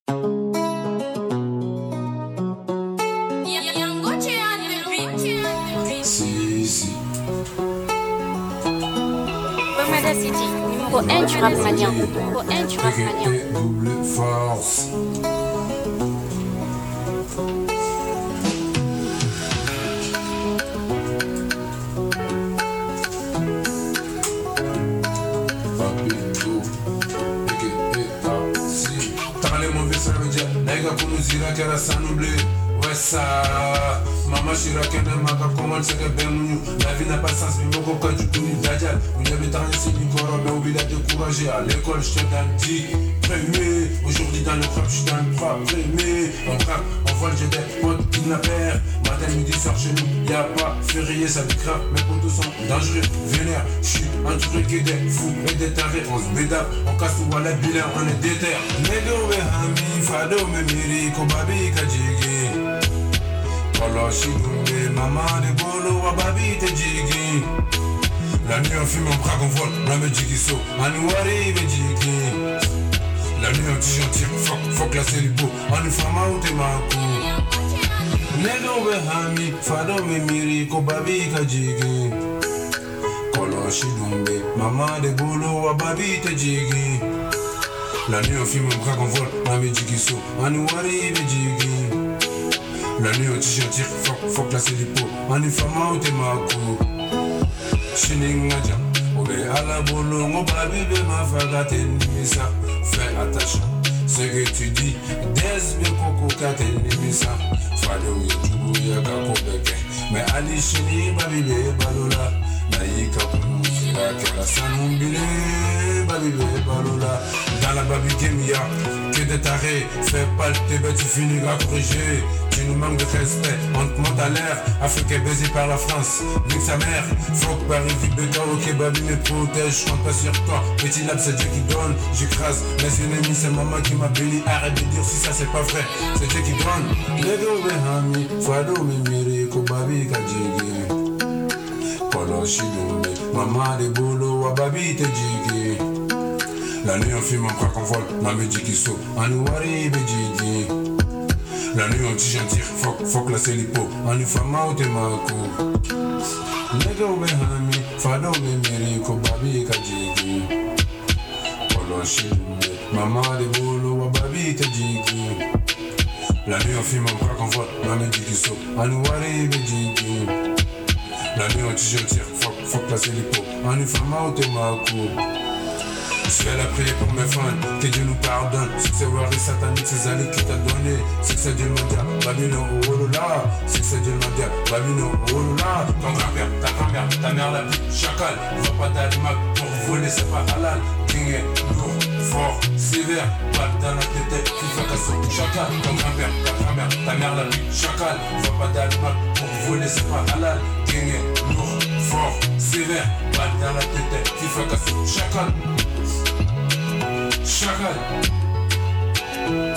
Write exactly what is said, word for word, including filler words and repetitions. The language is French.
Si, si. Bomada City, numéro un du rap malien. Numéro un du rap malien. Double force. Nega kunuzira kera sanoublé. Ouais ça. Maman shira kene maka comment c'est que ben nous. La vie n'a pas de sens, mais mon coca du tout ni dajal. On y avait rien c'est du corps, mais on vit la décourager. À l'école, j'étais dans le dix. Premier. Aujourd'hui dans le rap, j'suis dans le trois. Premier. On craque, on vole, j'ai des potes kidnappeurs. Matin, midi, soir chez nous. Y'a pas férié, ça dit grave. Mes potes sont dangereux, vénère. J'suis entouré que des fous et des tarés. On se bédave, on casse tout à la bilan, on est déter. Nego we hami, fado me miri, kobabi kajigi. Kolo shigumbe, maman de bolo, wababi te jigi. La nuit on fume, on braque, on vole, on me jigi so. Anouari me jigi. La nuit on tire, on tire, fuck, fuck la célibo. Anu fama ou te maku. Nego we hami, fado me miri, kobabi kajigi. Kolo shigumbe, maman de bolo, wababi te jigi. La nuit on fume, on braque, on vole, on me jigi so. Anouari me jigi. La nuit on tire, on tire, fuck, fuck la célibo. Anu fama ou te maku. Shiningaja, obe ala bolo, ngo babi be ma fagate nimisa. Fais attention, ce que tu dis, des be koko kate nimisa. Fado yutubu ya kako beke, mais ali shini babi be balola. Naïka kunu fira kera sanumbile, babi be balola. Dans la babi game ya, que des tarés, fais pas le tébé, tu finiras corrigé. Tu nous manques de respect, on te monte à l'air. Africain baisé par la France, nique sa mère. Faut que Paris vit béton, ok baby me protège. Je compte pas sur toi, petit lab c'est Dieu qui donne. J'écrase mes ennemis, c'est maman qui m'a béni. Arrête de dire si ça c'est pas vrai, c'est Dieu qui donne. Lego behami, fado me miri, kobabi kajigi. Kolo shidumbe, maman de bolo, wababi te jigi. La nuit on fume, on craque, on vole, ma médie qui saute. Anouari bejigi. La nuit on tire, on tire, fuck, fuck la célipo. Anu fama ou te maku. Nega ube hami, fado ube miri, kobabi kajigi. Kolo shidumbe, mama de bolo, wababi te jigi. La nuit on fume, on craque, on vole, ma médie qui saute. Anouari bejigi. La nuit on tire, on tire, fuck, fuck la célipo. Anu fama ou te maku. Je fais la prière pour mes fans, que Dieu nous pardonne. C'est que c'est Wari satanique, c'est Zali qui t'a donné. C'est que c'est Dieu le mondial, Babino oh oh là. C'est que c'est Dieu le mondial, Babino oh oh là. Ton grand-père, ta grand-mère, ta mère la vie, chacal. Va pas d'Alimac pour voler, c'est pas halal. King est lourd, fort, sévère. Balle dans la tête, qui fait casser, chacal. Ton grand-père, ta grand-mère, ta mère la vie, chacal. Va pas d'Alimac pour voler, c'est pas halal. King est lourd, fort, sévère. Balle dans la tête, qui fait casser, chacal. Chacal.